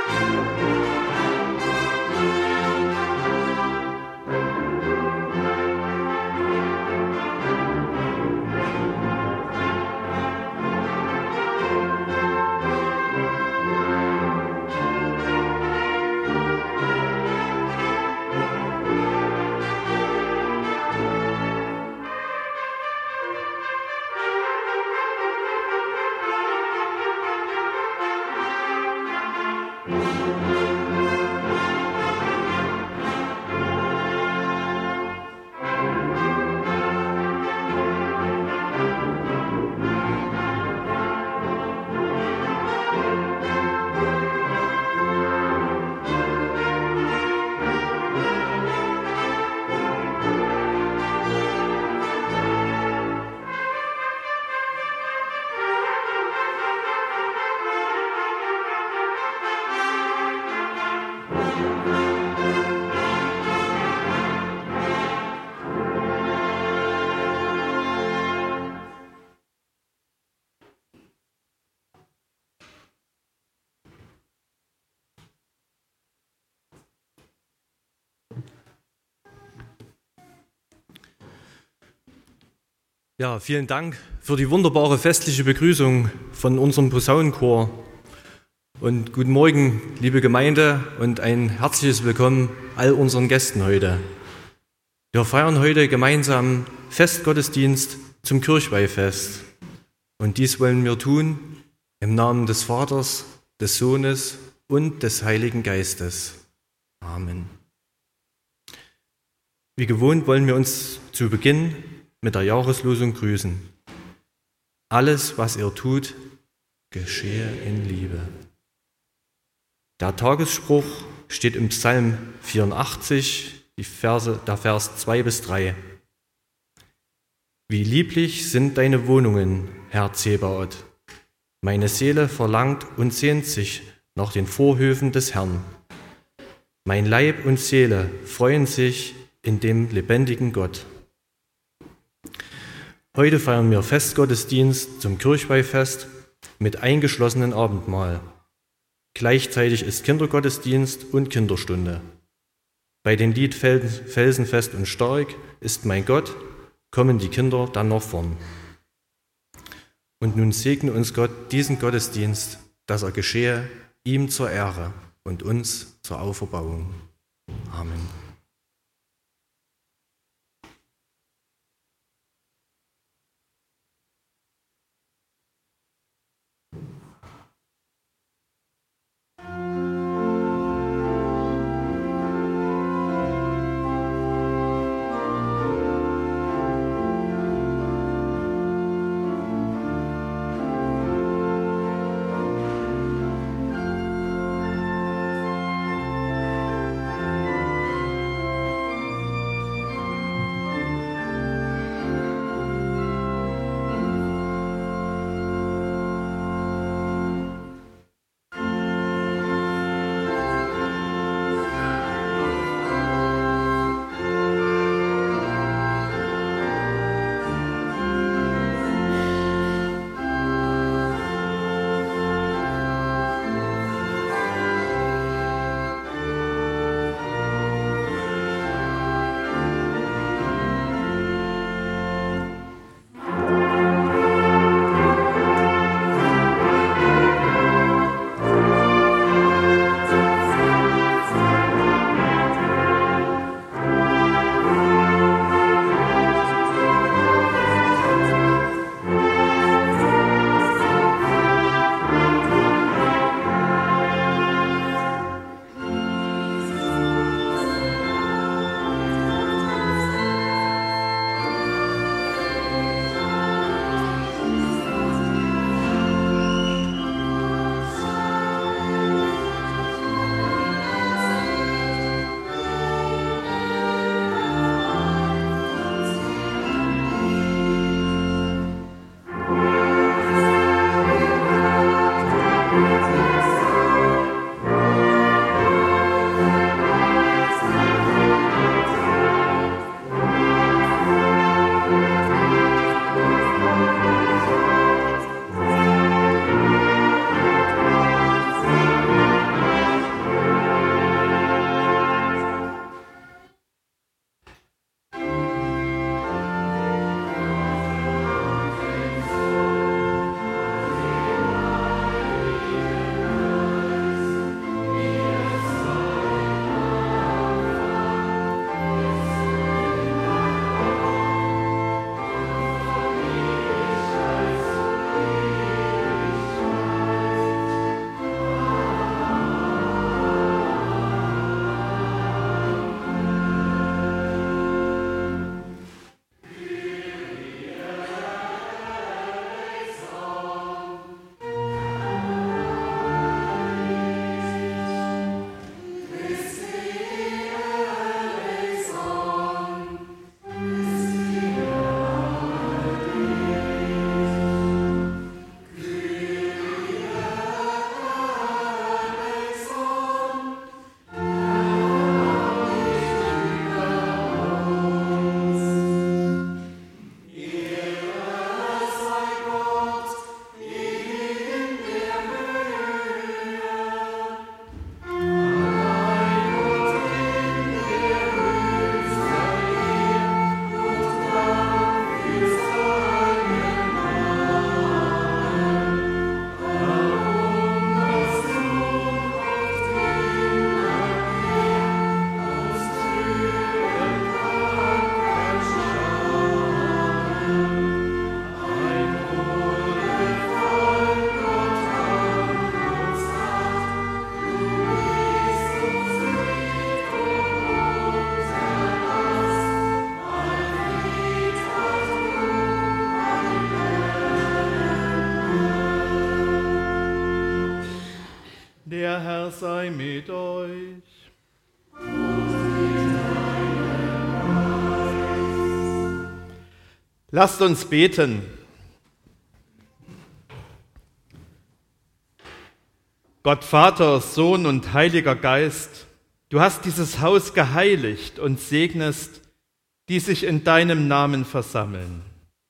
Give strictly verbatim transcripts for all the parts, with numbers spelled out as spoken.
Ja, vielen Dank für die wunderbare festliche Begrüßung von unserem Posaunenchor. Und guten Morgen, liebe Gemeinde, und ein herzliches Willkommen all unseren Gästen heute. Wir feiern heute gemeinsam Festgottesdienst zum Kirchweihfest. Und dies wollen wir tun im Namen des Vaters, des Sohnes und des Heiligen Geistes. Amen. Wie gewohnt wollen wir uns zu Beginn mit der Jahreslosung grüßen. Alles, was ihr tut, geschehe in Liebe. Der Tagesspruch steht im Psalm vierundachtzig, die Verse, der Vers zwei bis drei. Wie lieblich sind deine Wohnungen, Herr Zebaoth. Meine Seele verlangt und sehnt sich nach den Vorhöfen des Herrn. Mein Leib und Seele freuen sich in dem lebendigen Gott. Heute feiern wir Festgottesdienst zum Kirchweihfest mit eingeschlossenem Abendmahl. Gleichzeitig ist Kindergottesdienst und Kinderstunde. Bei dem Lied Felsenfest und stark ist mein Gott, kommen die Kinder dann nach vorn. Und nun segne uns Gott diesen Gottesdienst, dass er geschehe, ihm zur Ehre und uns zur Auferbauung. Amen. Herr sei mit euch. Lasst uns beten. Gott, Vater, Sohn und Heiliger Geist, du hast dieses Haus geheiligt und segnest, die sich in deinem Namen versammeln.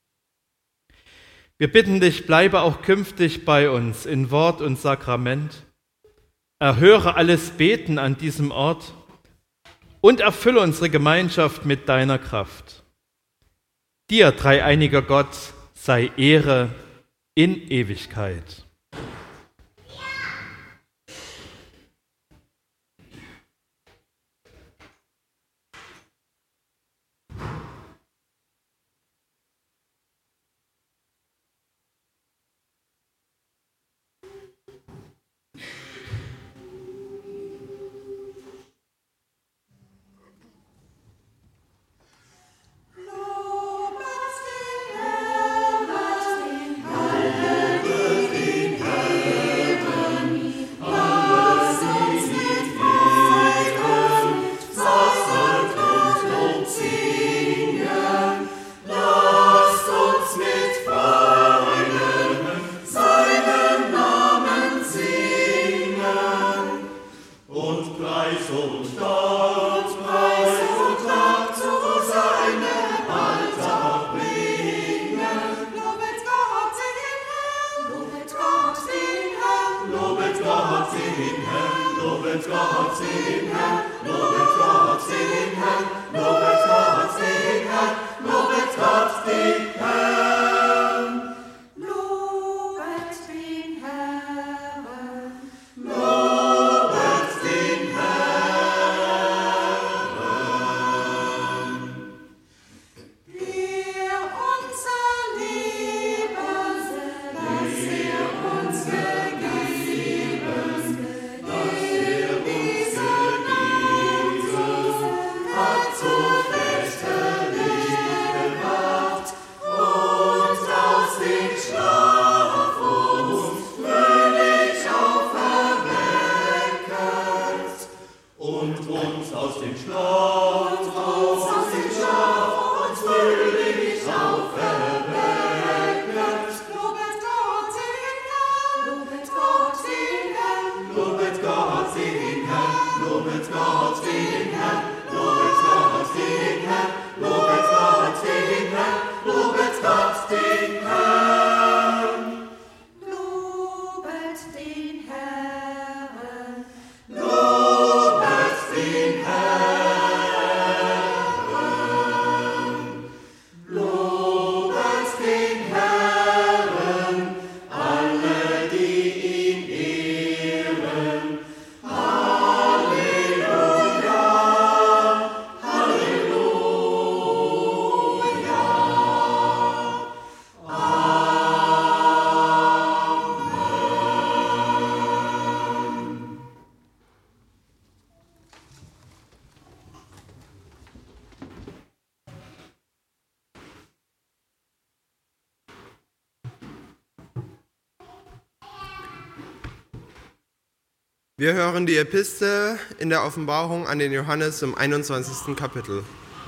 Wir bitten dich, bleibe auch künftig bei uns in Wort und Sakrament. Erhöre alles Beten an diesem Ort und erfülle unsere Gemeinschaft mit deiner Kraft. Dir, dreieiniger Gott, sei Ehre in Ewigkeit. Wir hören die Epistel in der Offenbarung an den Johannes im einundzwanzigsten Kapitel.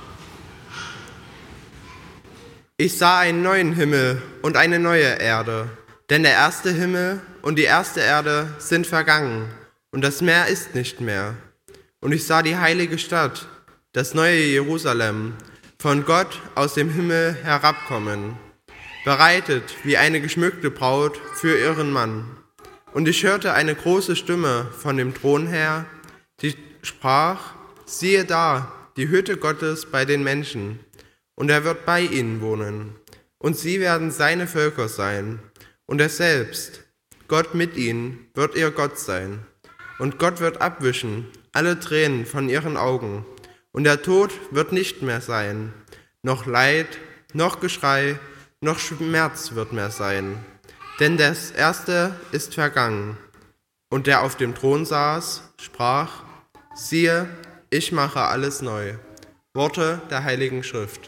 Ich sah einen neuen Himmel und eine neue Erde, denn der erste Himmel und die erste Erde sind vergangen und das Meer ist nicht mehr. Und ich sah die heilige Stadt, das neue Jerusalem, von Gott aus dem Himmel herabkommen, bereitet wie eine geschmückte Braut für ihren Mann. Und ich hörte eine große Stimme von dem Thron her, die sprach: Siehe da, die Hütte Gottes bei den Menschen, und er wird bei ihnen wohnen, und sie werden seine Völker sein, und er selbst, Gott mit ihnen, wird ihr Gott sein. Und Gott wird abwischen alle Tränen von ihren Augen, und der Tod wird nicht mehr sein, noch Leid, noch Geschrei, noch Schmerz wird mehr sein. Denn das Erste ist vergangen. Und der auf dem Thron saß, sprach: Siehe, ich mache alles neu. Worte der Heiligen Schrift.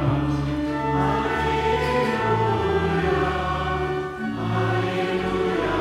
Halleluja, Halleluja.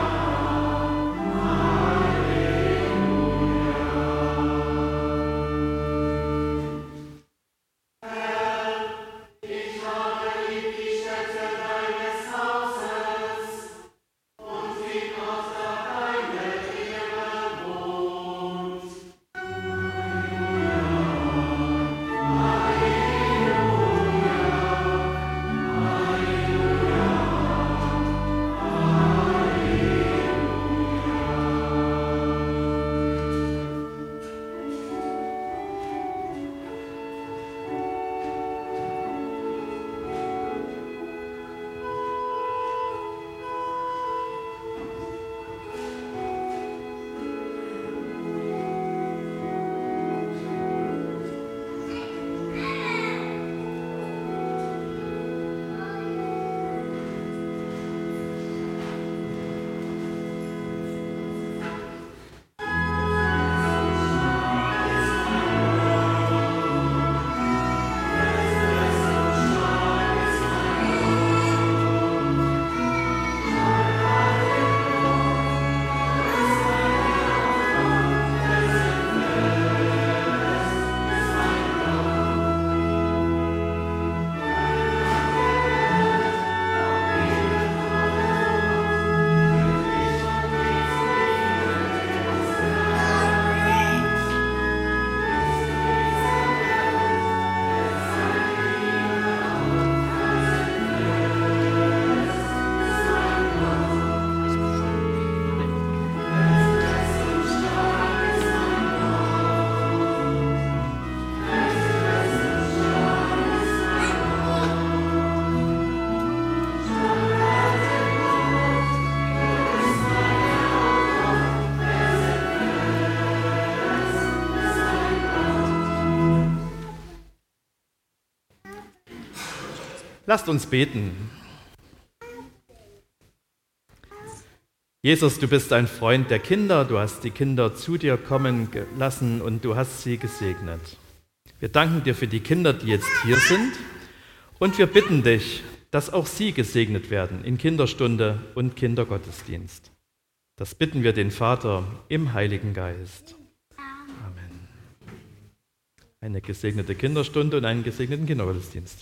Lasst uns beten. Jesus, du bist ein Freund der Kinder, du hast die Kinder zu dir kommen lassen und du hast sie gesegnet. Wir danken dir für die Kinder, die jetzt hier sind, und wir bitten dich, dass auch sie gesegnet werden in Kinderstunde und Kindergottesdienst. Das bitten wir den Vater im Heiligen Geist. Amen. Eine gesegnete Kinderstunde und einen gesegneten Kindergottesdienst.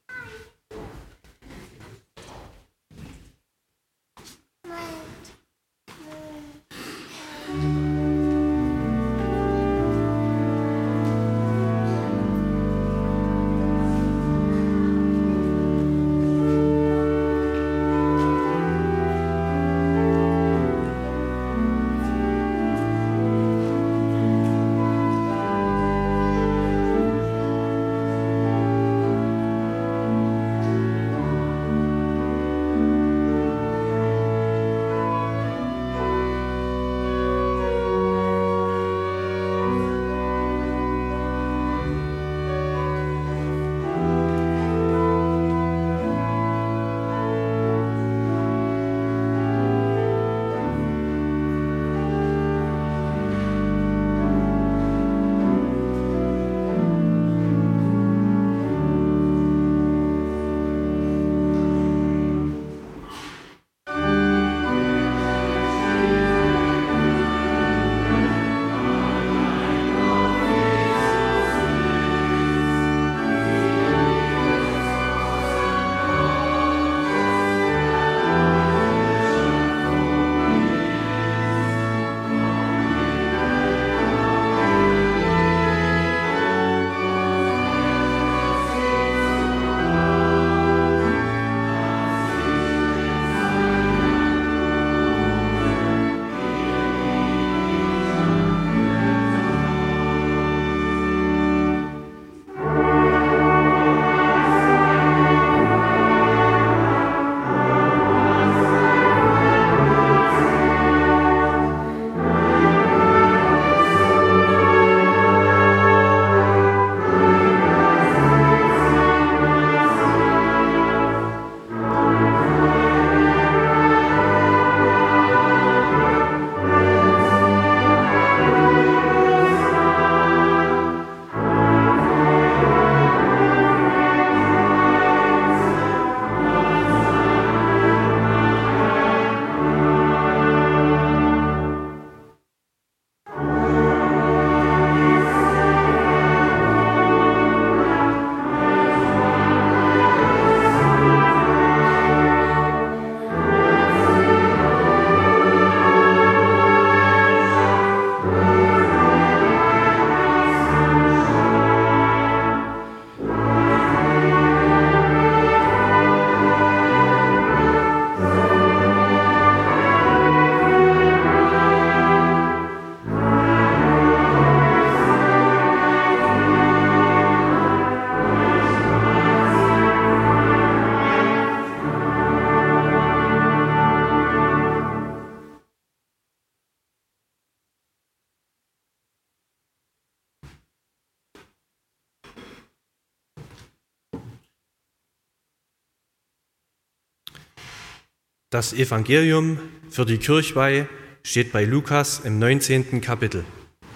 Das Evangelium für die Kirchweih steht bei Lukas im neunzehnten Kapitel.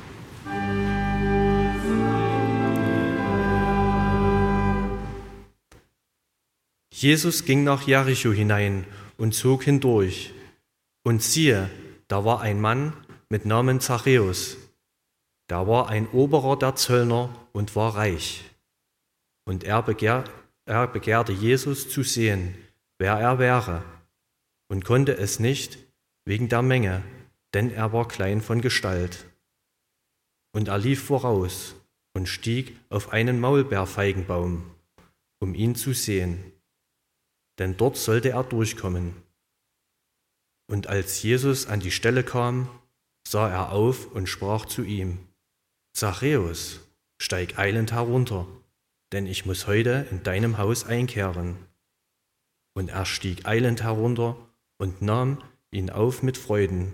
Jesus ging nach Jericho hinein und zog hindurch. Und siehe, da war ein Mann mit Namen Zachäus. Der war ein Oberer der Zöllner und war reich. Und er, begehr, er begehrte Jesus zu sehen, wer er wäre, und konnte es nicht wegen der Menge, denn er war klein von Gestalt. Und er lief voraus und stieg auf einen Maulbeerfeigenbaum, um ihn zu sehen, denn dort sollte er durchkommen. Und als Jesus an die Stelle kam, sah er auf und sprach zu ihm: Zachäus, steig eilend herunter, denn ich muss heute in deinem Haus einkehren. Und er stieg eilend herunter und nahm ihn auf mit Freuden.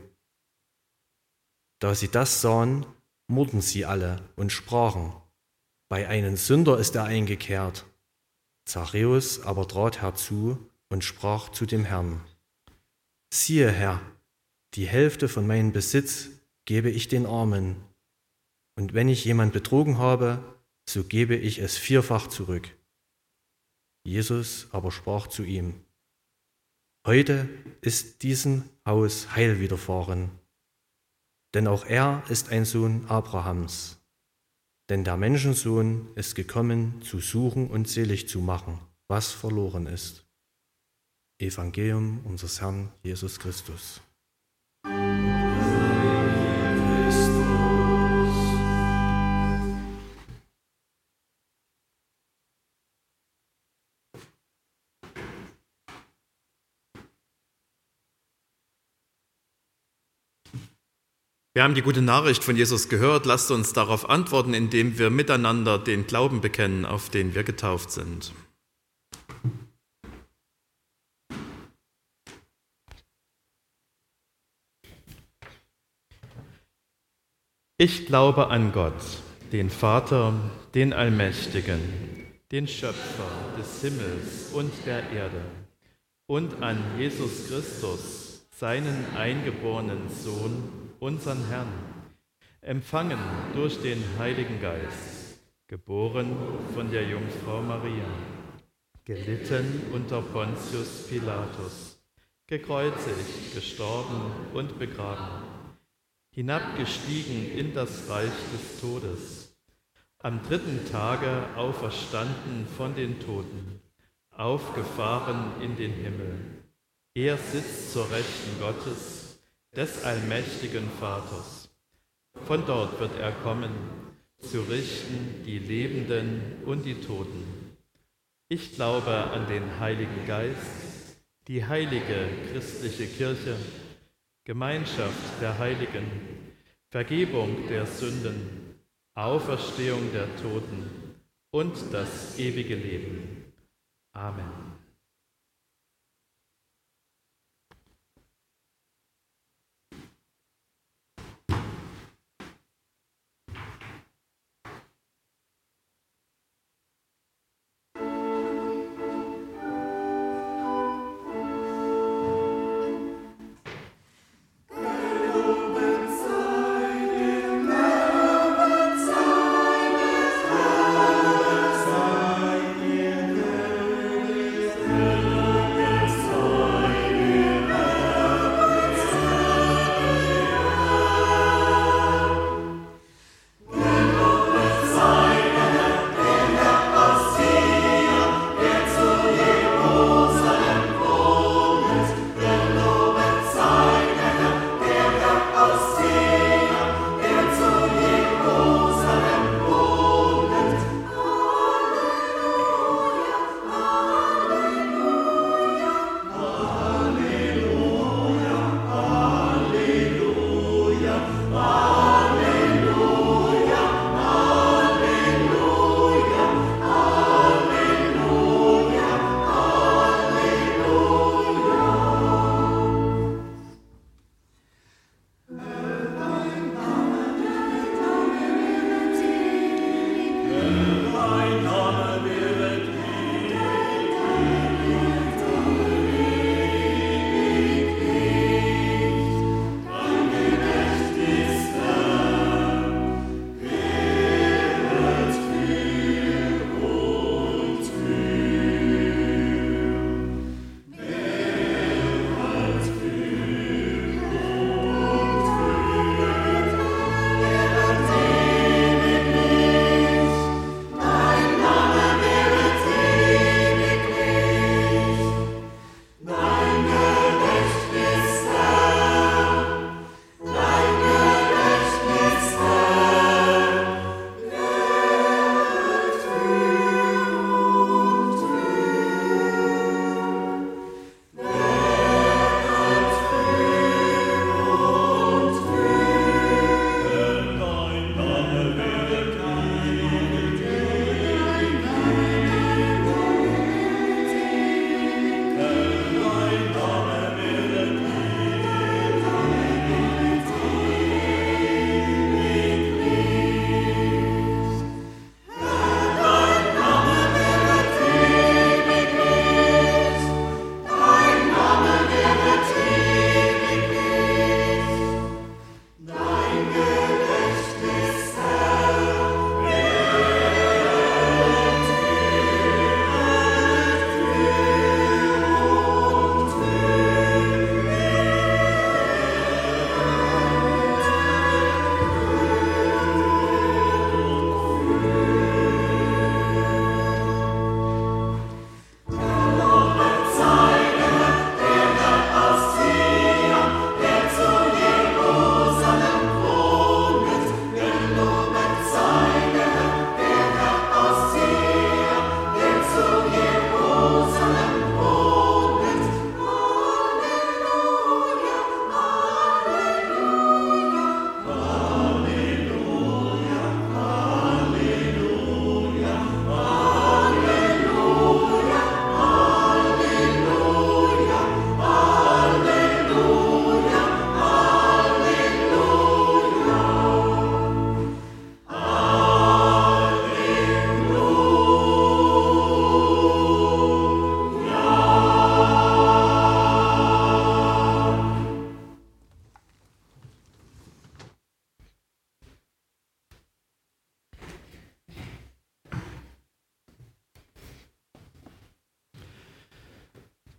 Da sie das sahen, murrten sie alle und sprachen: Bei einem Sünder ist er eingekehrt. Zachäus aber trat herzu und sprach zu dem Herrn: Siehe, Herr, die Hälfte von meinem Besitz gebe ich den Armen, und wenn ich jemand betrogen habe, so gebe ich es vierfach zurück. Jesus aber sprach zu ihm: Heute ist diesem Haus Heil widerfahren, denn auch er ist ein Sohn Abrahams. Denn der Menschensohn ist gekommen, zu suchen und selig zu machen, was verloren ist. Evangelium unseres Herrn Jesus Christus. Wir haben die gute Nachricht von Jesus gehört. Lasst uns darauf antworten, indem wir miteinander den Glauben bekennen, auf den wir getauft sind. Ich glaube an Gott, den Vater, den Allmächtigen, den Schöpfer des Himmels und der Erde, und an Jesus Christus, seinen eingeborenen Sohn, unseren Herrn, empfangen durch den Heiligen Geist, geboren von der Jungfrau Maria, gelitten unter Pontius Pilatus, gekreuzigt, gestorben und begraben, hinabgestiegen in das Reich des Todes, am dritten Tage auferstanden von den Toten, aufgefahren in den Himmel. Er sitzt zur Rechten Gottes, des allmächtigen Vaters. Von dort wird er kommen, zu richten die Lebenden und die Toten. Ich glaube an den Heiligen Geist, die heilige christliche Kirche, Gemeinschaft der Heiligen, Vergebung der Sünden, Auferstehung der Toten und das ewige Leben. Amen.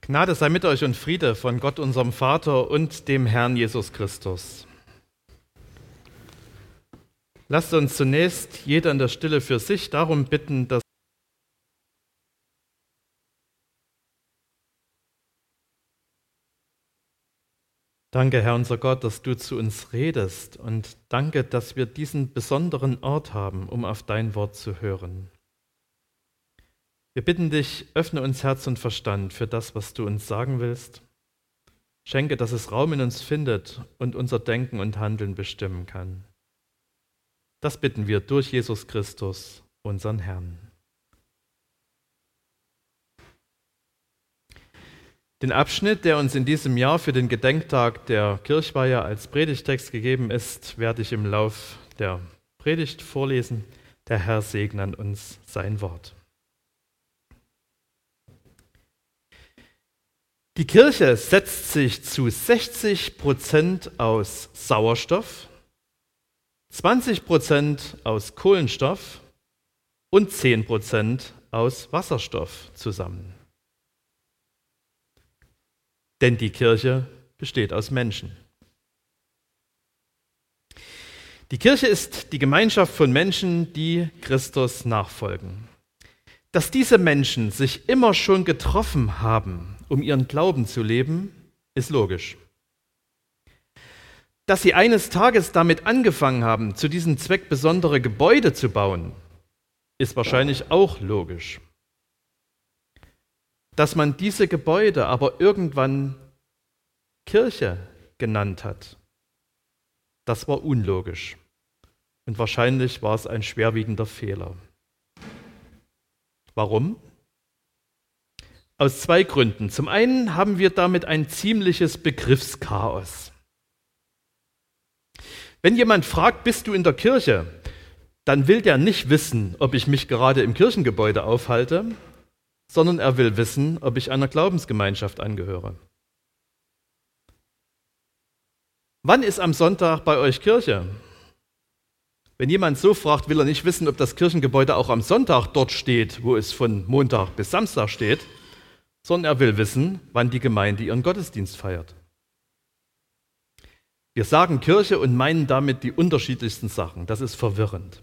Gnade sei mit euch und Friede von Gott, unserem Vater und dem Herrn Jesus Christus. Lasst uns zunächst jeder in der Stille für sich darum bitten, dass Danke, Herr unser Gott, dass du zu uns redest, und danke, dass wir diesen besonderen Ort haben, um auf dein Wort zu hören. Wir bitten dich, öffne uns Herz und Verstand für das, was du uns sagen willst. Schenke, dass es Raum in uns findet und unser Denken und Handeln bestimmen kann. Das bitten wir durch Jesus Christus, unseren Herrn. Den Abschnitt, der uns in diesem Jahr für den Gedenktag der Kirchweihe als Predigtext gegeben ist, werde ich im Lauf der Predigt vorlesen. Der Herr segne an uns sein Wort. Die Kirche setzt sich zu sechzig Prozent aus Sauerstoff, zwanzig Prozent aus Kohlenstoff und zehn Prozent aus Wasserstoff zusammen. Denn die Kirche besteht aus Menschen. Die Kirche ist die Gemeinschaft von Menschen, die Christus nachfolgen. Dass diese Menschen sich immer schon getroffen haben, um ihren Glauben zu leben, ist logisch. Dass sie eines Tages damit angefangen haben, zu diesem Zweck besondere Gebäude zu bauen, ist wahrscheinlich auch logisch. Dass man diese Gebäude aber irgendwann Kirche genannt hat, das war unlogisch. Und wahrscheinlich war es ein schwerwiegender Fehler. Warum? Aus zwei Gründen. Zum einen haben wir damit ein ziemliches Begriffschaos. Wenn jemand fragt, bist du in der Kirche, dann will der nicht wissen, ob ich mich gerade im Kirchengebäude aufhalte, sondern er will wissen, ob ich einer Glaubensgemeinschaft angehöre. Wann ist am Sonntag bei euch Kirche? Wenn jemand so fragt, will er nicht wissen, ob das Kirchengebäude auch am Sonntag dort steht, wo es von Montag bis Samstag steht, sondern er will wissen, wann die Gemeinde ihren Gottesdienst feiert. Wir sagen Kirche und meinen damit die unterschiedlichsten Sachen. Das ist verwirrend.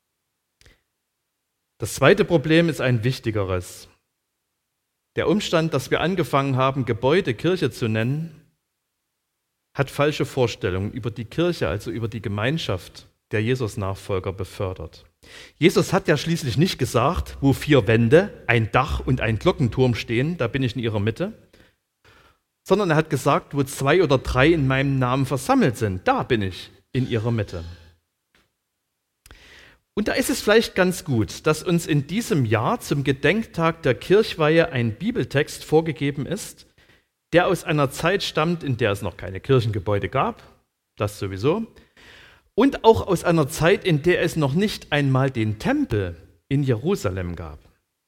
Das zweite Problem ist ein wichtigeres. Der Umstand, dass wir angefangen haben, Gebäude Kirche zu nennen, hat falsche Vorstellungen über die Kirche, also über die Gemeinschaft der Jesus-Nachfolger befördert. Jesus hat ja schließlich nicht gesagt, wo vier Wände, ein Dach und ein Glockenturm stehen, da bin ich in ihrer Mitte, sondern er hat gesagt, wo zwei oder drei in meinem Namen versammelt sind, da bin ich in ihrer Mitte. Und da ist es vielleicht ganz gut, dass uns in diesem Jahr zum Gedenktag der Kirchweihe ein Bibeltext vorgegeben ist, der aus einer Zeit stammt, in der es noch keine Kirchengebäude gab, das sowieso, und auch aus einer Zeit, in der es noch nicht einmal den Tempel in Jerusalem gab.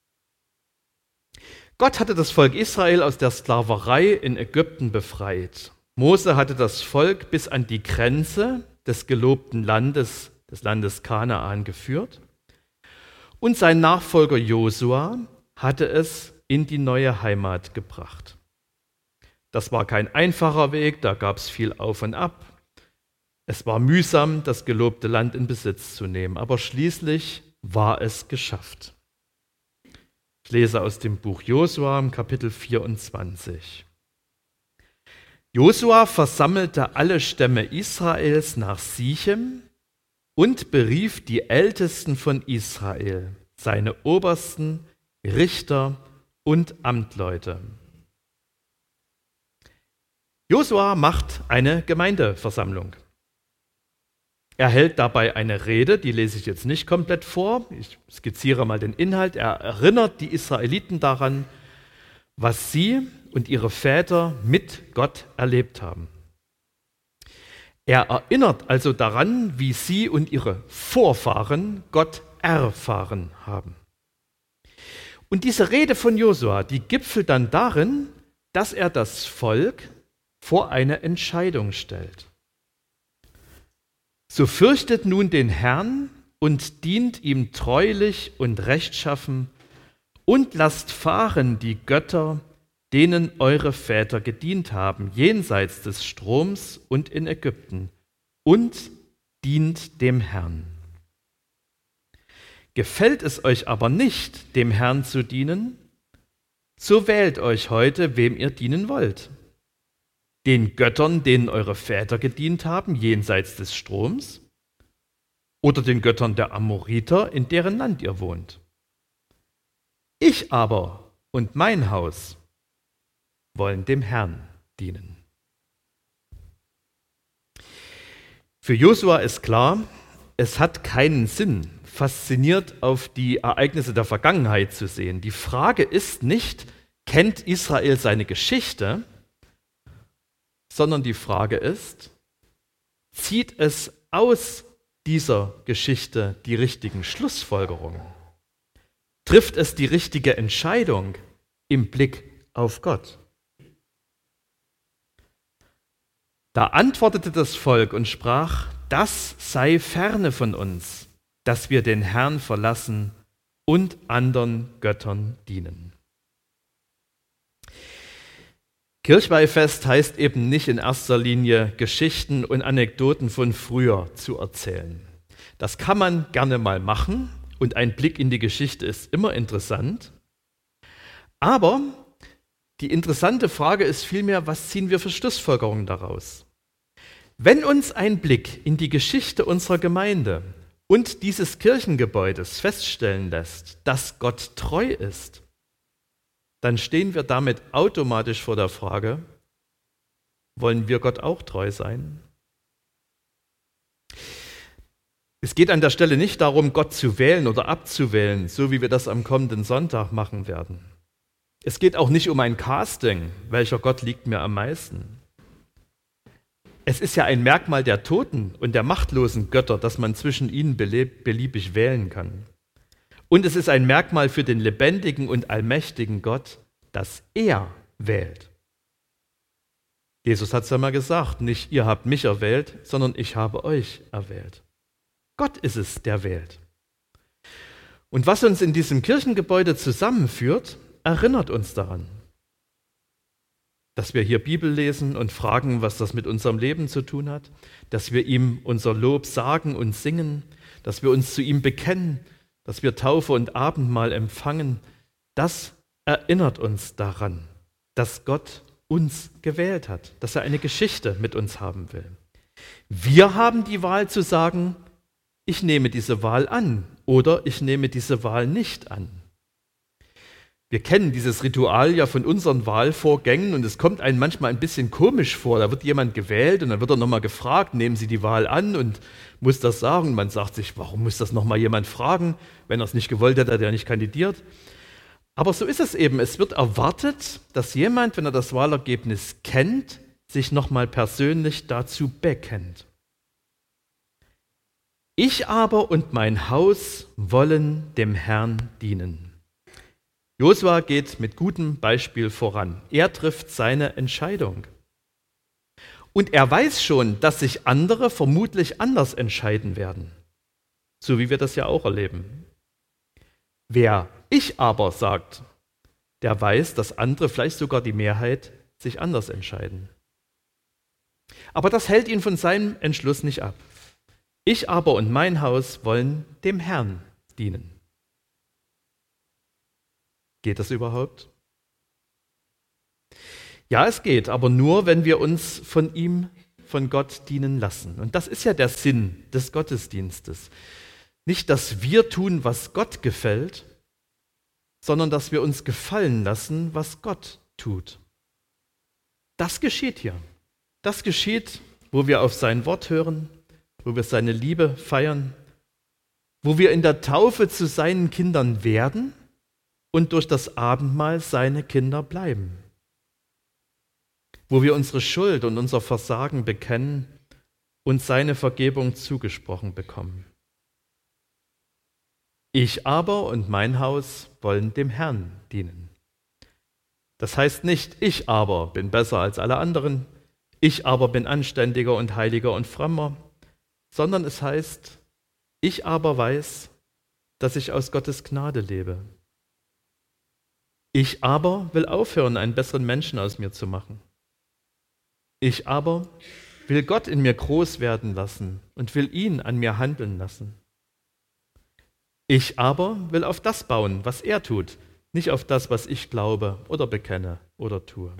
Gott hatte das Volk Israel aus der Sklaverei in Ägypten befreit. Mose hatte das Volk bis an die Grenze des gelobten Landes, des Landes Kanaan, geführt. Und sein Nachfolger Josua hatte es in die neue Heimat gebracht. Das war kein einfacher Weg, da gab es viel Auf und Ab. Es war mühsam, das gelobte Land in Besitz zu nehmen, aber schließlich war es geschafft. Ich lese aus dem Buch Josua, Kapitel vierundzwanzig. Josua versammelte alle Stämme Israels nach Sichem und berief die Ältesten von Israel, seine Obersten, Richter und Amtleute. Josua macht eine Gemeindeversammlung. Er hält dabei eine Rede, die lese ich jetzt nicht komplett vor, ich skizziere mal den Inhalt. Er erinnert die Israeliten daran, was sie und ihre Väter mit Gott erlebt haben. Er erinnert also daran, wie sie und ihre Vorfahren Gott erfahren haben. Und diese Rede von Josua, die gipfelt dann darin, dass er das Volk vor eine Entscheidung stellt. So fürchtet nun den Herrn und dient ihm treulich und rechtschaffen und lasst fahren die Götter, denen eure Väter gedient haben, jenseits des Stroms und in Ägypten, und dient dem Herrn. Gefällt es euch aber nicht, dem Herrn zu dienen, so wählt euch heute, wem ihr dienen wollt. Den Göttern, denen eure Väter gedient haben, jenseits des Stroms, oder den Göttern der Amoriter, in deren Land ihr wohnt. Ich aber und mein Haus wollen dem Herrn dienen. Für Josua ist klar, es hat keinen Sinn, fasziniert auf die Ereignisse der Vergangenheit zu sehen. Die Frage ist nicht, kennt Israel seine Geschichte, sondern die Frage ist, zieht es aus dieser Geschichte die richtigen Schlussfolgerungen? Trifft es die richtige Entscheidung im Blick auf Gott? Da antwortete das Volk und sprach, das sei ferne von uns, dass wir den Herrn verlassen und anderen Göttern dienen. Kirchweihfest heißt eben nicht in erster Linie Geschichten und Anekdoten von früher zu erzählen. Das kann man gerne mal machen und ein Blick in die Geschichte ist immer interessant. Aber die interessante Frage ist vielmehr, was ziehen wir für Schlussfolgerungen daraus? Wenn uns ein Blick in die Geschichte unserer Gemeinde und dieses Kirchengebäudes feststellen lässt, dass Gott treu ist, dann stehen wir damit automatisch vor der Frage, wollen wir Gott auch treu sein? Es geht an der Stelle nicht darum, Gott zu wählen oder abzuwählen, so wie wir das am kommenden Sonntag machen werden. Es geht auch nicht um ein Casting, welcher Gott liegt mir am meisten. Es ist ja ein Merkmal der toten und der machtlosen Götter, dass man zwischen ihnen beliebig wählen kann. Und es ist ein Merkmal für den lebendigen und allmächtigen Gott, dass er wählt. Jesus hat es ja mal gesagt, nicht ihr habt mich erwählt, sondern ich habe euch erwählt. Gott ist es, der wählt. Und was uns in diesem Kirchengebäude zusammenführt, erinnert uns daran, dass wir hier Bibel lesen und fragen, was das mit unserem Leben zu tun hat, dass wir ihm unser Lob sagen und singen, dass wir uns zu ihm bekennen, dass wir Taufe und Abendmahl empfangen. Das erinnert uns daran, dass Gott uns gewählt hat, dass er eine Geschichte mit uns haben will. Wir haben die Wahl zu sagen, ich nehme diese Wahl an oder ich nehme diese Wahl nicht an. Wir kennen dieses Ritual ja von unseren Wahlvorgängen und es kommt einem manchmal ein bisschen komisch vor. Da wird jemand gewählt und dann wird er nochmal gefragt, nehmen Sie die Wahl an und muss das sagen. Man sagt sich, warum muss das nochmal jemand fragen? Wenn er es nicht gewollt hätte, hätte er nicht kandidiert. Aber so ist es eben. Es wird erwartet, dass jemand, wenn er das Wahlergebnis kennt, sich nochmal persönlich dazu bekennt. Ich aber und mein Haus wollen dem Herrn dienen. Josua geht mit gutem Beispiel voran. Er trifft seine Entscheidung. Und er weiß schon, dass sich andere vermutlich anders entscheiden werden. So wie wir das ja auch erleben. Wer ich aber sagt, der weiß, dass andere, vielleicht sogar die Mehrheit, sich anders entscheiden. Aber das hält ihn von seinem Entschluss nicht ab. Ich aber und mein Haus wollen dem Herrn dienen. Geht das überhaupt? Ja, es geht, aber nur, wenn wir uns von ihm, von Gott dienen lassen. Und das ist ja der Sinn des Gottesdienstes. Nicht, dass wir tun, was Gott gefällt, sondern dass wir uns gefallen lassen, was Gott tut. Das geschieht hier. Das geschieht, wo wir auf sein Wort hören, wo wir seine Liebe feiern, wo wir in der Taufe zu seinen Kindern werden und durch das Abendmahl seine Kinder bleiben. Wo wir unsere Schuld und unser Versagen bekennen und seine Vergebung zugesprochen bekommen. Ich aber und mein Haus wollen dem Herrn dienen. Das heißt nicht, ich aber bin besser als alle anderen, ich aber bin anständiger und heiliger und frommer, sondern es heißt, ich aber weiß, dass ich aus Gottes Gnade lebe. Ich aber will aufhören, einen besseren Menschen aus mir zu machen. Ich aber will Gott in mir groß werden lassen und will ihn an mir handeln lassen. Ich aber will auf das bauen, was er tut, nicht auf das, was ich glaube oder bekenne oder tue.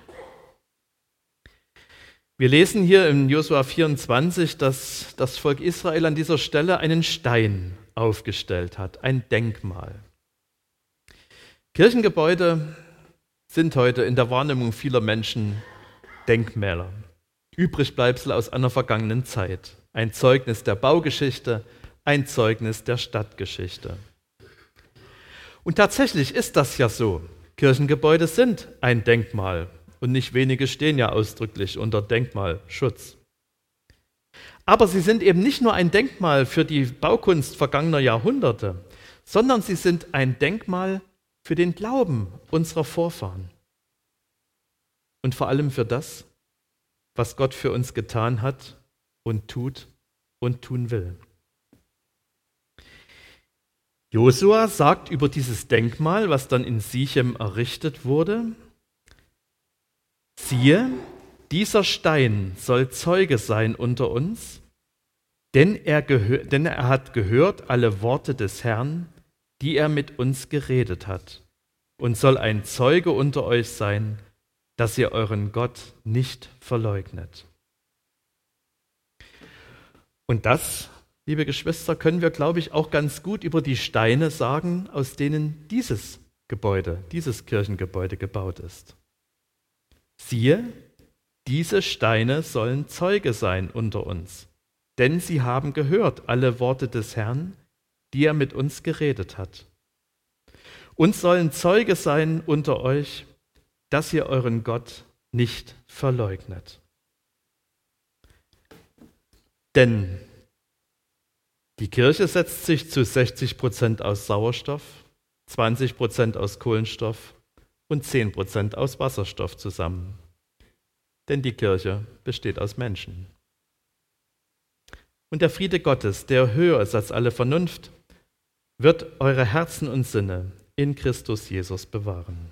Wir lesen hier in Josua vierundzwanzig, dass das Volk Israel an dieser Stelle einen Stein aufgestellt hat, ein Denkmal. Kirchengebäude sind heute in der Wahrnehmung vieler Menschen Denkmäler, Übrigbleibsel aus einer vergangenen Zeit, ein Zeugnis der Baugeschichte, ein Zeugnis der Stadtgeschichte. Und tatsächlich ist das ja so. Kirchengebäude sind ein Denkmal und nicht wenige stehen ja ausdrücklich unter Denkmalschutz. Aber sie sind eben nicht nur ein Denkmal für die Baukunst vergangener Jahrhunderte, sondern sie sind ein Denkmal für den Glauben unserer Vorfahren. Und vor allem für das, was Gott für uns getan hat und tut und tun will. Josua sagt über dieses Denkmal, was dann in Sichem errichtet wurde: Siehe, dieser Stein soll Zeuge sein unter uns, denn er, gehör, denn er hat gehört alle Worte des Herrn, die er mit uns geredet hat, und soll ein Zeuge unter euch sein, dass ihr euren Gott nicht verleugnet. Und das, liebe Geschwister, können wir, glaube ich, auch ganz gut über die Steine sagen, aus denen dieses Gebäude, dieses Kirchengebäude gebaut ist. Siehe, diese Steine sollen Zeuge sein unter uns, denn sie haben gehört alle Worte des Herrn, die er mit uns geredet hat. Und sollen Zeuge sein unter euch, dass ihr euren Gott nicht verleugnet. Denn die Kirche setzt sich zu sechzig Prozent aus Sauerstoff, zwanzig Prozent aus Kohlenstoff und zehn Prozent aus Wasserstoff zusammen. Denn die Kirche besteht aus Menschen. Und der Friede Gottes, der höher ist als alle Vernunft, wird eure Herzen und Sinne in Christus Jesus bewahren.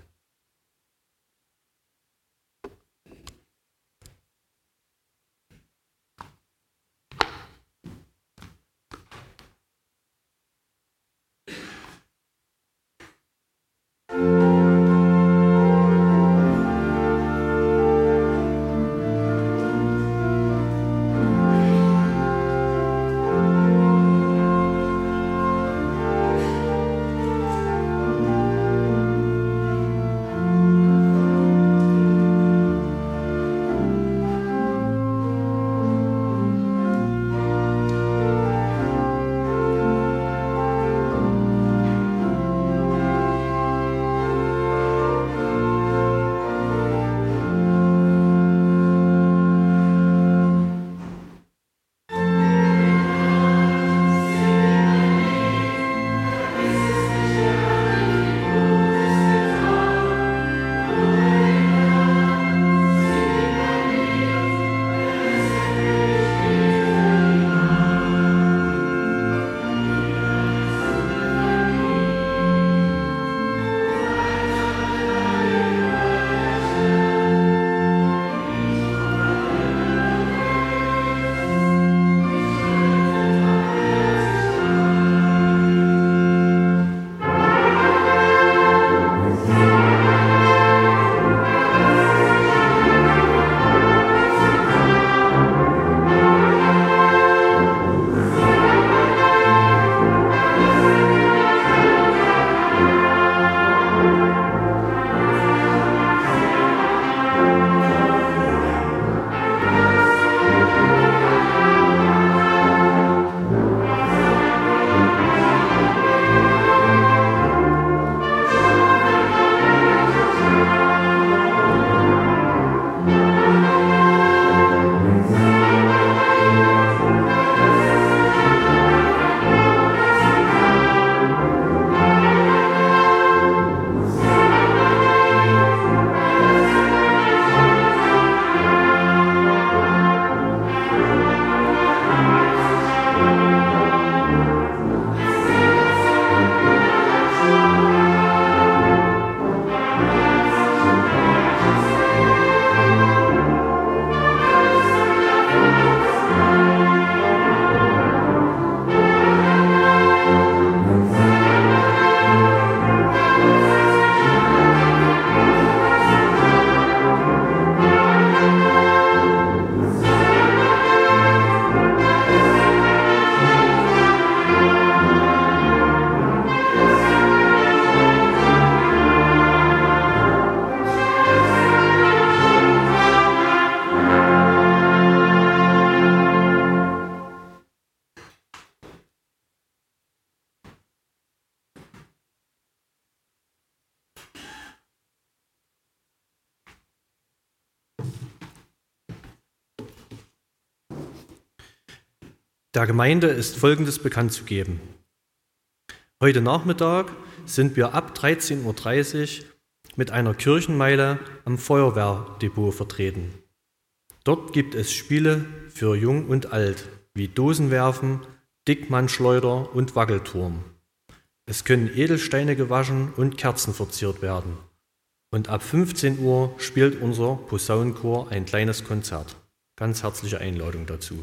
Der Gemeinde ist Folgendes bekannt zu geben. Heute Nachmittag sind wir ab dreizehn Uhr dreißig mit einer Kirchenmeile am Feuerwehrdepot vertreten. Dort gibt es Spiele für Jung und Alt, wie Dosenwerfen, Dickmannschleuder und Wackelturm. Es können Edelsteine gewaschen und Kerzen verziert werden. Und ab fünfzehn Uhr spielt unser Posaunenchor ein kleines Konzert. Ganz herzliche Einladung dazu.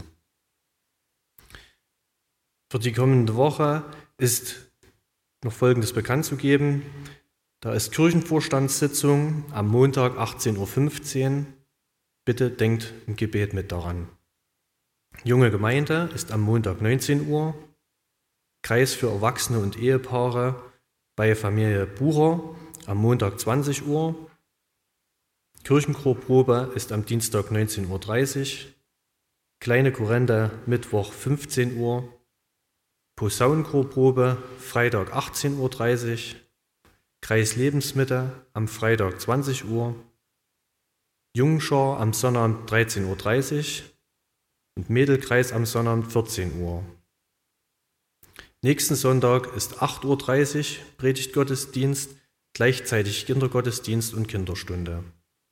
Für die kommende Woche ist noch Folgendes bekannt zu geben. Da ist Kirchenvorstandssitzung am Montag achtzehn Uhr fünfzehn. Bitte denkt im Gebet mit daran. Junge Gemeinde ist am Montag neunzehn Uhr. Kreis für Erwachsene und Ehepaare bei Familie Bucher am Montag zwanzig Uhr. Kirchenchorprobe ist am Dienstag neunzehn Uhr dreißig. Kleine Kurrente Mittwoch fünfzehn Uhr. Posaunenchorprobe Freitag achtzehn Uhr dreißig. Kreis Lebensmitte am Freitag zwanzig Uhr. Jungschar am Sonnabend dreizehn Uhr dreißig und Mädelkreis am Sonnabend vierzehn Uhr. Nächsten Sonntag ist acht Uhr dreißig Predigtgottesdienst, gleichzeitig Kindergottesdienst und Kinderstunde.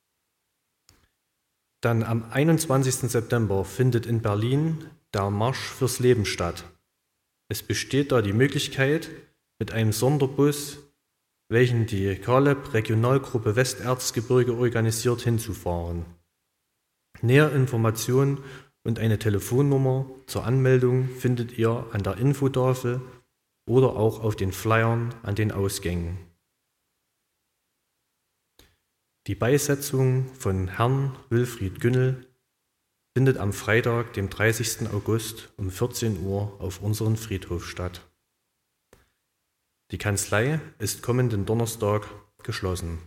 Dann am einundzwanzigsten September findet in Berlin der Marsch fürs Leben statt. Es besteht da die Möglichkeit, mit einem Sonderbus, welchen die Kaleb Regionalgruppe Westerzgebirge organisiert, hinzufahren. Nähere Informationen und eine Telefonnummer zur Anmeldung findet ihr an der Infotafel oder auch auf den Flyern an den Ausgängen. Die Beisetzung von Herrn Wilfried Günnel findet am Freitag, dem dreißigsten August um vierzehn Uhr auf unserem Friedhof statt. Die Kanzlei ist kommenden Donnerstag geschlossen.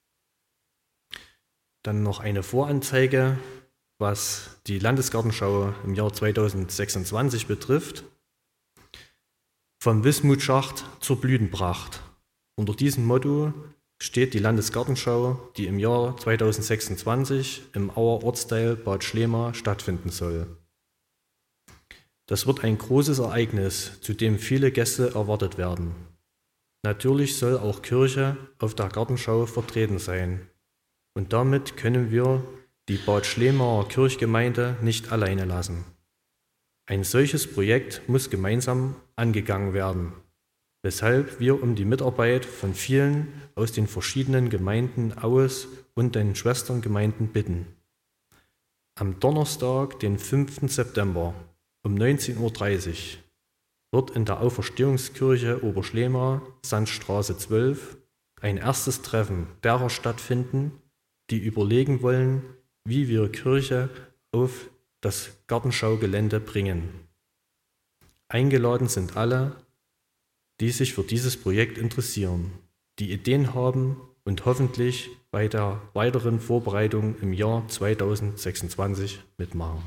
Dann noch eine Voranzeige, was die Landesgartenschau im Jahr zweitausendsechsundzwanzig betrifft. Vom Wismutschacht zur Blütenpracht. Unter diesem Motto steht die Landesgartenschau, die im Jahr zweitausendsechsundzwanzig im Auer Ortsteil Bad Schlema stattfinden soll. Das wird ein großes Ereignis, zu dem viele Gäste erwartet werden. Natürlich soll auch Kirche auf der Gartenschau vertreten sein. Und damit können wir die Bad Schlemaer Kirchgemeinde nicht alleine lassen. Ein solches Projekt muss gemeinsam angegangen werden, weshalb wir um die Mitarbeit von vielen aus den verschiedenen Gemeinden aus und den Schwesterngemeinden bitten. Am Donnerstag, den fünften September um neunzehn Uhr dreißig wird in der Auferstehungskirche Oberschlema, Sandstraße zwölf, ein erstes Treffen derer stattfinden, die überlegen wollen, wie wir Kirche auf das Gartenschaugelände bringen. Eingeladen sind alle, die sich für dieses Projekt interessieren, die Ideen haben und hoffentlich bei der weiteren Vorbereitung im Jahr zweitausendsechsundzwanzig mitmachen.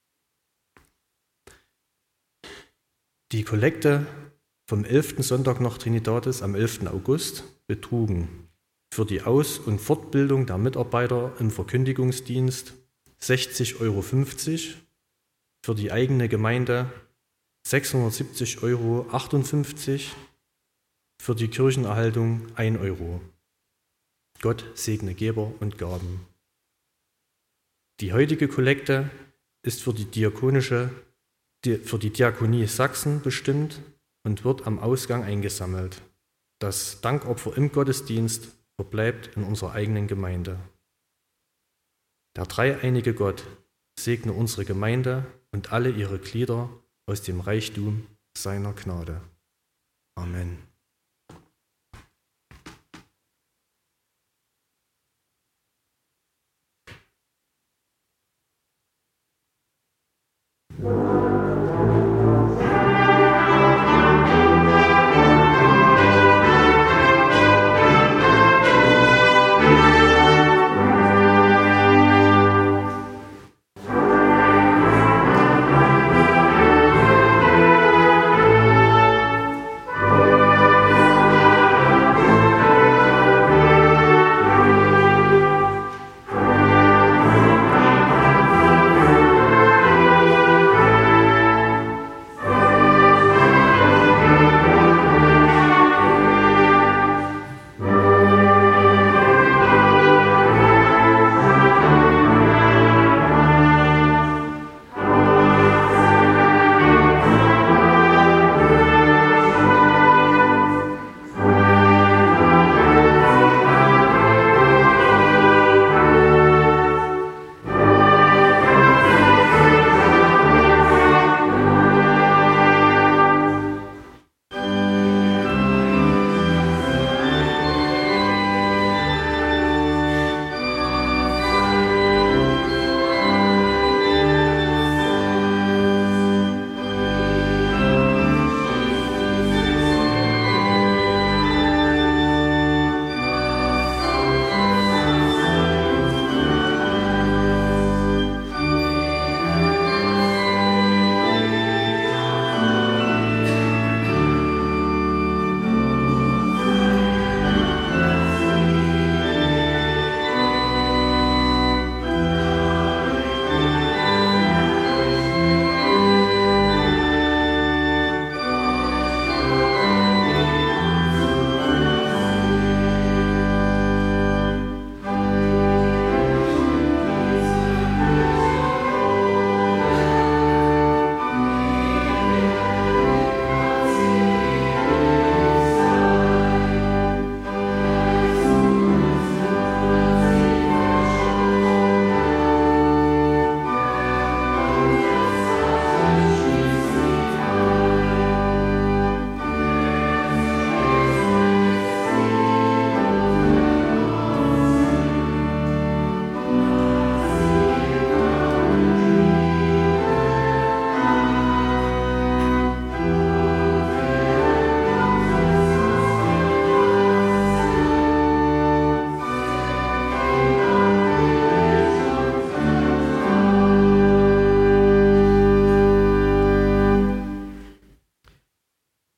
Die Kollekte vom elften Sonntag nach Trinitatis am elften August betrugen für die Aus- und Fortbildung der Mitarbeiter im Verkündigungsdienst sechzig Euro fünfzig, für die eigene Gemeinde sechshundertsiebzig Euro achtundfünfzig, für die Kirchenerhaltung ein Euro. Gott segne Geber und Gaben. Die heutige Kollekte ist für die diakonische, für die Diakonie Sachsen bestimmt und wird am Ausgang eingesammelt. Das Dankopfer im Gottesdienst verbleibt in unserer eigenen Gemeinde. Der dreieinige Gott segne unsere Gemeinde und alle ihre Glieder aus dem Reichtum seiner Gnade. Amen.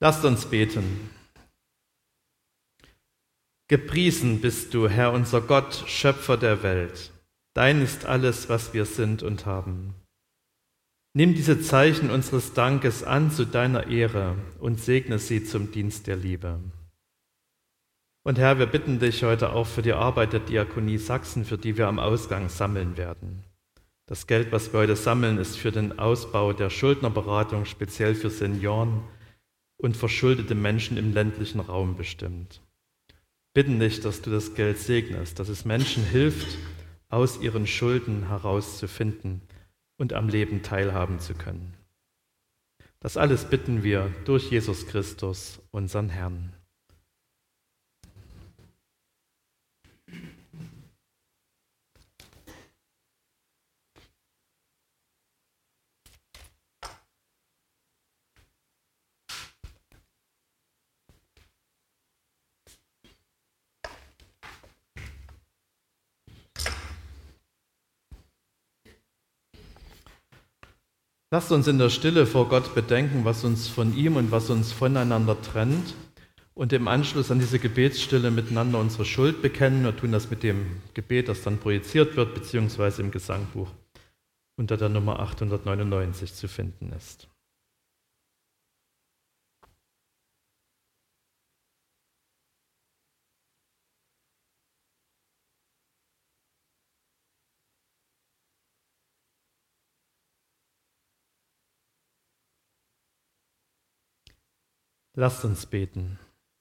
Lasst uns beten. Gepriesen bist du, Herr unser Gott, Schöpfer der Welt. Dein ist alles, was wir sind und haben. Nimm diese Zeichen unseres Dankes an zu deiner Ehre und segne sie zum Dienst der Liebe. Und Herr, wir bitten dich heute auch für die Arbeit der Diakonie Sachsen, für die wir am Ausgang sammeln werden. Das Geld, was wir heute sammeln, ist für den Ausbau der Schuldnerberatung, speziell für Senioren und verschuldete Menschen im ländlichen Raum bestimmt. Bitten dich, dass du das Geld segnest, dass es Menschen hilft, aus ihren Schulden herauszufinden und am Leben teilhaben zu können. Das alles bitten wir durch Jesus Christus, unseren Herrn. Lasst uns in der Stille vor Gott bedenken, was uns von ihm und was uns voneinander trennt und im Anschluss an diese Gebetsstille miteinander unsere Schuld bekennen. Wir tun das mit dem Gebet, das dann projiziert wird, beziehungsweise im Gesangbuch unter der Nummer achthundertneunundneunzig zu finden ist. Lasst uns beten.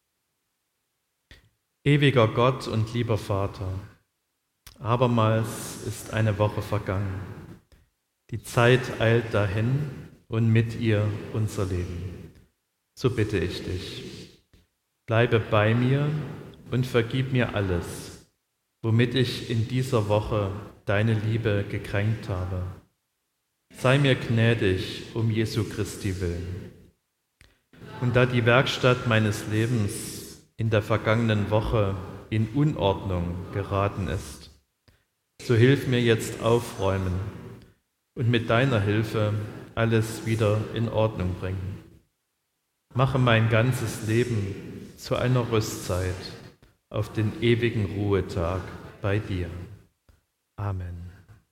Ewiger Gott und lieber Vater, abermals ist eine Woche vergangen. Die Zeit eilt dahin und mit ihr unser Leben. So bitte ich dich, bleibe bei mir und vergib mir alles, womit ich in dieser Woche deine Liebe gekränkt habe. Sei mir gnädig um Jesu Christi willen. Und da die Werkstatt meines Lebens in der vergangenen Woche in Unordnung geraten ist, so hilf mir jetzt aufräumen und mit deiner Hilfe alles wieder in Ordnung bringen. Mache mein ganzes Leben zu einer Rüstzeit auf den ewigen Ruhetag bei dir. Amen.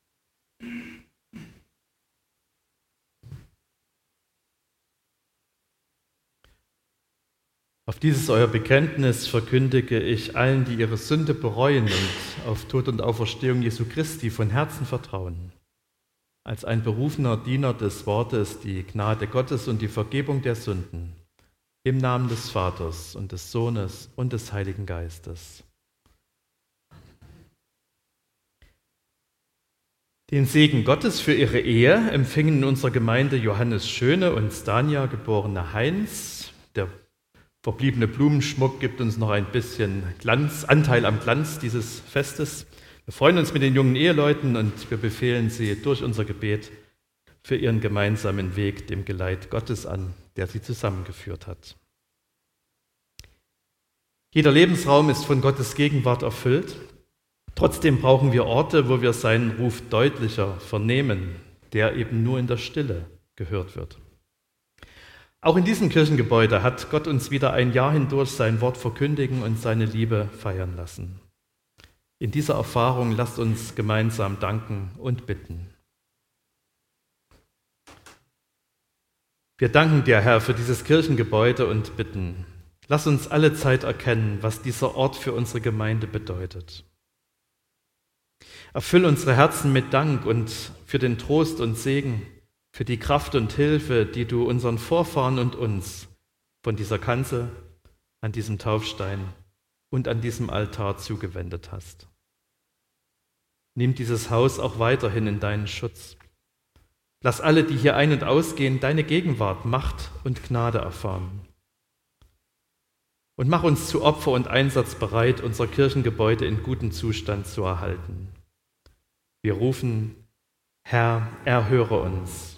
Auf dieses euer Bekenntnis verkündige ich allen, die ihre Sünde bereuen und auf Tod und Auferstehung Jesu Christi von Herzen vertrauen. Als ein berufener Diener des Wortes die Gnade Gottes und die Vergebung der Sünden im Namen des Vaters und des Sohnes und des Heiligen Geistes. Den Segen Gottes für ihre Ehe empfingen in unserer Gemeinde Johannes Schöne und Stania, geborene Heinz. Der verbliebene Blumenschmuck gibt uns noch ein bisschen Glanz, Anteil am Glanz dieses Festes. Wir freuen uns mit den jungen Eheleuten und wir befehlen sie durch unser Gebet für ihren gemeinsamen Weg dem Geleit Gottes an, der sie zusammengeführt hat. Jeder Lebensraum ist von Gottes Gegenwart erfüllt. Trotzdem brauchen wir Orte, wo wir seinen Ruf deutlicher vernehmen, der eben nur in der Stille gehört wird. Auch in diesem Kirchengebäude hat Gott uns wieder ein Jahr hindurch sein Wort verkündigen und seine Liebe feiern lassen. In dieser Erfahrung lasst uns gemeinsam danken und bitten. Wir danken dir, Herr, für dieses Kirchengebäude und bitten, lass uns alle Zeit erkennen, was dieser Ort für unsere Gemeinde bedeutet. Erfüll unsere Herzen mit Dank und für den Trost und Segen, für die Kraft und Hilfe, die du unseren Vorfahren und uns von dieser Kanzel, an diesem Taufstein und an diesem Altar zugewendet hast. Nimm dieses Haus auch weiterhin in deinen Schutz. Lass alle, die hier ein- und ausgehen, deine Gegenwart, Macht und Gnade erfahren. Und mach uns zu Opfer und Einsatz bereit, unser Kirchengebäude in gutem Zustand zu erhalten. Wir rufen, Herr, erhöre uns.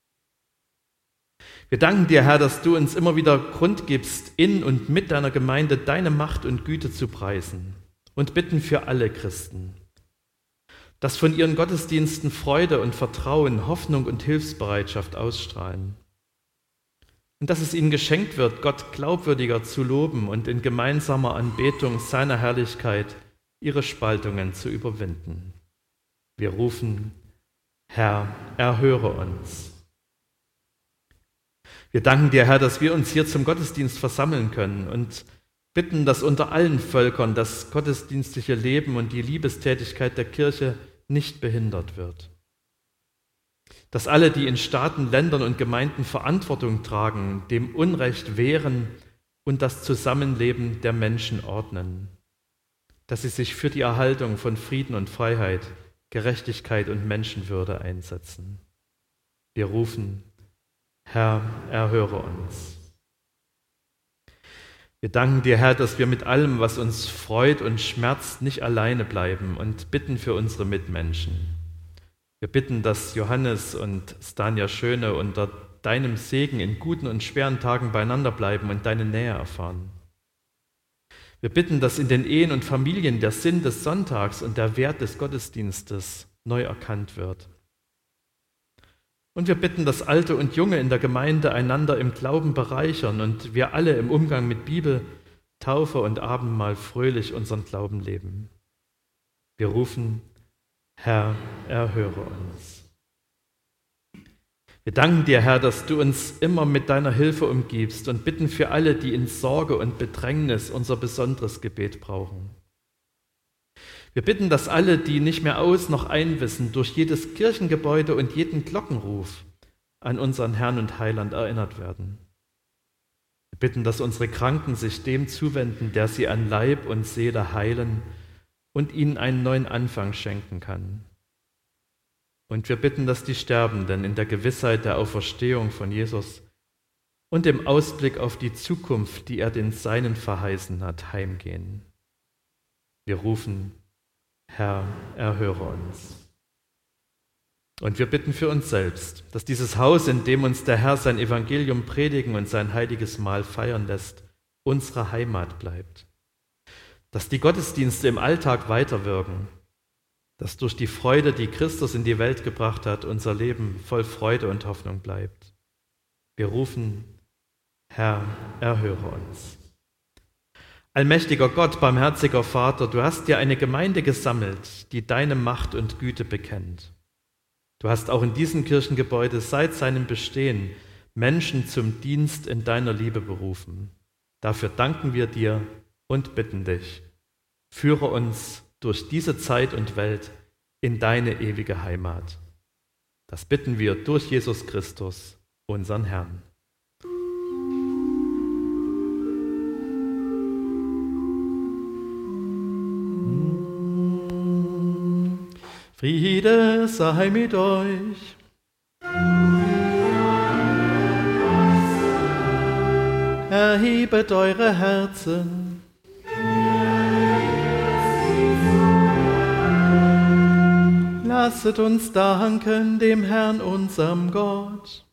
Wir danken dir, Herr, dass du uns immer wieder Grund gibst, in und mit deiner Gemeinde deine Macht und Güte zu preisen und bitten für alle Christen, dass von ihren Gottesdiensten Freude und Vertrauen, Hoffnung und Hilfsbereitschaft ausstrahlen. und dass es ihnen geschenkt wird, Gott glaubwürdiger zu loben und in gemeinsamer Anbetung seiner Herrlichkeit ihre Spaltungen zu überwinden. Wir rufen, Herr, erhöre uns. Wir danken dir, Herr, dass wir uns hier zum Gottesdienst versammeln können und bitten, dass unter allen Völkern das gottesdienstliche Leben und die Liebestätigkeit der Kirche nicht behindert wird. Dass alle, die in Staaten, Ländern und Gemeinden Verantwortung tragen, dem Unrecht wehren und das Zusammenleben der Menschen ordnen. Dass sie sich für die Erhaltung von Frieden und Freiheit, Gerechtigkeit und Menschenwürde einsetzen. Wir rufen, Herr, erhöre uns. Wir danken dir, Herr, dass wir mit allem, was uns freut und schmerzt, nicht alleine bleiben und bitten für unsere Mitmenschen. Wir bitten, dass Johannes und Stanja Schöne unter deinem Segen in guten und schweren Tagen beieinander bleiben und deine Nähe erfahren. Wir bitten, dass in den Ehen und Familien der Sinn des Sonntags und der Wert des Gottesdienstes neu erkannt wird. Und wir bitten, dass Alte und Junge in der Gemeinde einander im Glauben bereichern und wir alle im Umgang mit Bibel, Taufe und Abendmahl fröhlich unseren Glauben leben. Wir rufen, Herr, erhöre uns. Wir danken dir, Herr, dass du uns immer mit deiner Hilfe umgibst und bitten für alle, die in Sorge und Bedrängnis unser besonderes Gebet brauchen. Wir bitten, dass alle, die nicht mehr aus noch einwissen, durch jedes Kirchengebäude und jeden Glockenruf an unseren Herrn und Heiland erinnert werden. Wir bitten, dass unsere Kranken sich dem zuwenden, der sie an Leib und Seele heilen und ihnen einen neuen Anfang schenken kann. Und wir bitten, dass die Sterbenden in der Gewissheit der Auferstehung von Jesus und im Ausblick auf die Zukunft, die er den Seinen verheißen hat, heimgehen. Wir rufen, Herr, erhöre uns. Und wir bitten für uns selbst, dass dieses Haus, in dem uns der Herr sein Evangelium predigen und sein heiliges Mahl feiern lässt, unsere Heimat bleibt. Dass die Gottesdienste im Alltag weiterwirken, dass durch die Freude, die Christus in die Welt gebracht hat, unser Leben voll Freude und Hoffnung bleibt. Wir rufen, Herr, erhöre uns. Allmächtiger Gott, barmherziger Vater, du hast dir eine Gemeinde gesammelt, die deine Macht und Güte bekennt. Du hast auch in diesem Kirchengebäude seit seinem Bestehen Menschen zum Dienst in deiner Liebe berufen. Dafür danken wir dir und bitten dich, führe uns durch diese Zeit und Welt in deine ewige Heimat. Das bitten wir durch Jesus Christus, unseren Herrn. Friede sei mit euch. Erhebet eure Herzen. Lasset uns danken dem Herrn, unserem Gott.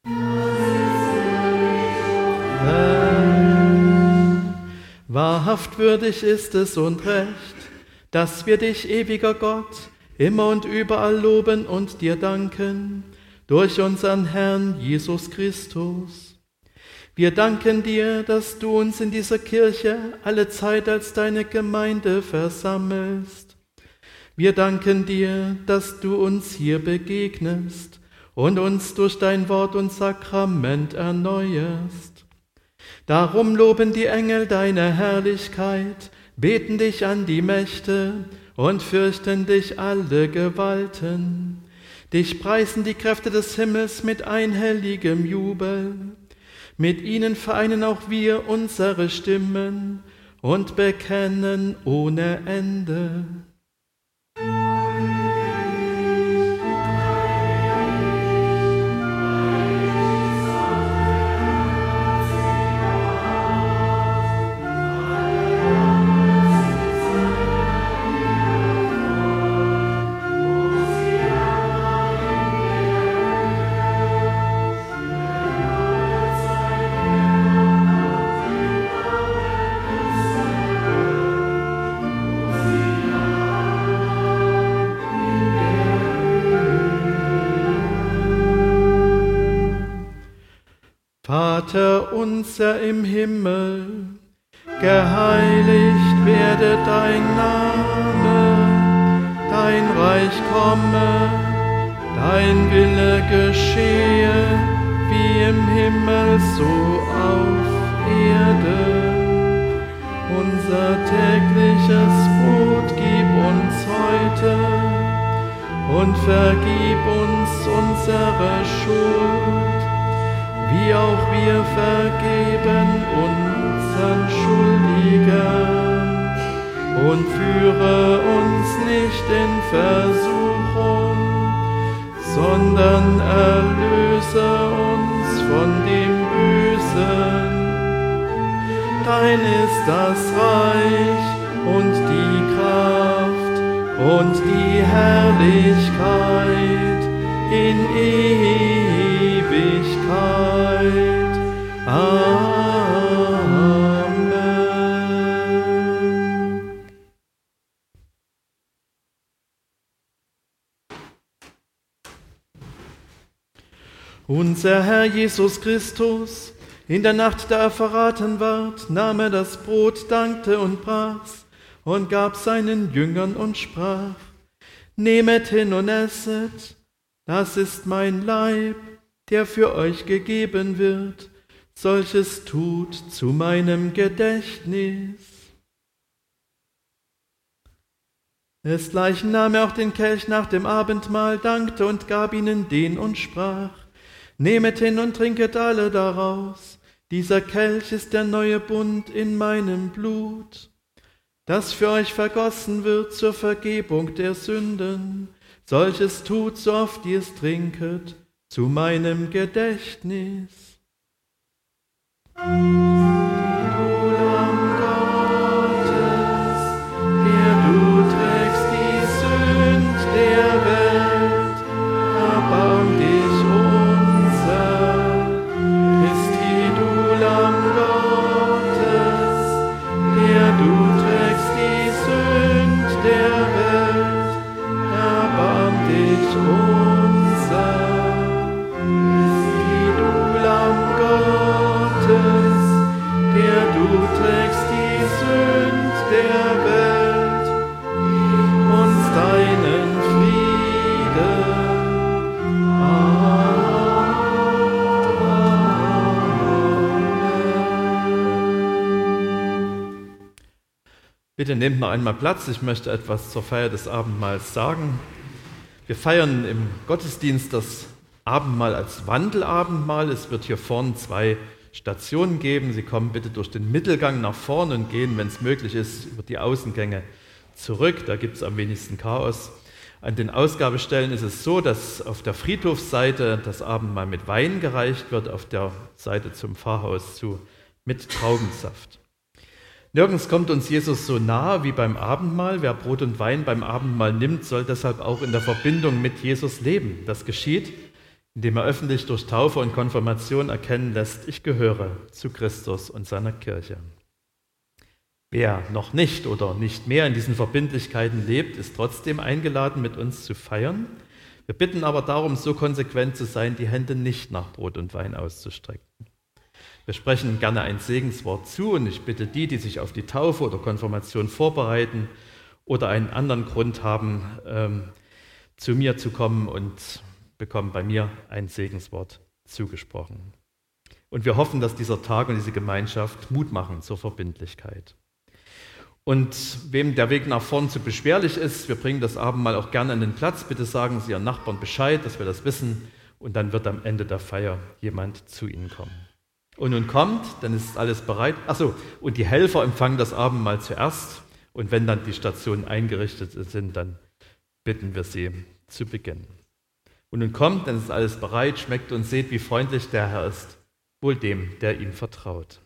Denn wahrhaft würdig ist es und recht, dass wir dich, ewiger Gott, immer und überall loben und dir danken, durch unseren Herrn Jesus Christus. Wir danken dir, dass du uns in dieser Kirche alle Zeit als deine Gemeinde versammelst. Wir danken dir, dass du uns hier begegnest und uns durch dein Wort und Sakrament erneuerst. Darum loben die Engel deine Herrlichkeit, beten dich an die Mächte und fürchten dich alle Gewalten. Dich preisen die Kräfte des Himmels mit einhelligem Jubel. Mit ihnen vereinen auch wir unsere Stimmen und bekennen ohne Ende. Vater unser im Himmel, geheiligt werde dein Name, dein Reich komme, dein Wille geschehe, wie im Himmel so auf Erden. Unser tägliches Brot gib uns heute und vergib uns unsere Schuld, wie auch wir vergeben unseren Schuldigern. Und führe uns nicht in Versuchung, sondern erlöse uns von dem Bösen. Dein ist das Reich und die Kraft und die Herrlichkeit in Ewigkeit. Amen. Unser Herr Jesus Christus, in der Nacht, da er verraten ward, nahm er das Brot, dankte und brach's und gab seinen Jüngern und sprach: Nehmet hin und esset, das ist mein Leib, der für euch gegeben wird. Solches tut zu meinem Gedächtnis. Desgleichen nahm er auch den Kelch nach dem Abendmahl, dankte und gab ihnen den und sprach: Nehmet hin und trinket alle daraus. Dieser Kelch ist der neue Bund in meinem Blut, das für euch vergossen wird zur Vergebung der Sünden. Solches tut, so oft ihr es trinket, zu meinem Gedächtnis. Du Lamm Gottes, der du trägst die Sünd der Welt, erbarm dich unser. Christi, du Lamm Gottes, der du trägst die Sünd der Welt, erbarm dich unser. Christi, du Lamm Gottes, der du trägst die Sünd der Welt, gib uns deinen Frieden. Amen. Bitte nehmt noch einmal Platz, ich möchte etwas zur Feier des Abendmahls sagen. Wir feiern im Gottesdienst das Abendmahl als Wandelabendmahl. Es wird hier vorne zwei Stationen geben. Sie kommen bitte durch den Mittelgang nach vorne und gehen, wenn es möglich ist, über die Außengänge zurück. Da gibt es am wenigsten Chaos. An den Ausgabestellen ist es so, dass auf der Friedhofsseite das Abendmahl mit Wein gereicht wird, auf der Seite zum Pfarrhaus zu mit Traubensaft. Nirgends kommt uns Jesus so nahe wie beim Abendmahl. Wer Brot und Wein beim Abendmahl nimmt, soll deshalb auch in der Verbindung mit Jesus leben. Das geschieht, indem er öffentlich durch Taufe und Konfirmation erkennen lässt: Ich gehöre zu Christus und seiner Kirche. Wer noch nicht oder nicht mehr in diesen Verbindlichkeiten lebt, ist trotzdem eingeladen, mit uns zu feiern. Wir bitten aber darum, so konsequent zu sein, die Hände nicht nach Brot und Wein auszustrecken. Wir sprechen gerne ein Segenswort zu und ich bitte die, die sich auf die Taufe oder Konfirmation vorbereiten oder einen anderen Grund haben, ähm, zu mir zu kommen und bekommen bei mir ein Segenswort zugesprochen. Und wir hoffen, dass dieser Tag und diese Gemeinschaft Mut machen zur Verbindlichkeit. Und wem der Weg nach vorn zu beschwerlich ist, wir bringen das Abendmahl auch gerne an den Platz. Bitte sagen Sie Ihren Nachbarn Bescheid, dass wir das wissen. Und dann wird am Ende der Feier jemand zu Ihnen kommen. Und nun kommt, dann ist alles bereit. Achso, und die Helfer empfangen das Abendmahl zuerst. Und wenn dann die Stationen eingerichtet sind, dann bitten wir sie zu beginnen. Und nun kommt, dann ist alles bereit, schmeckt und seht, wie freundlich der Herr ist, wohl dem, der ihm vertraut.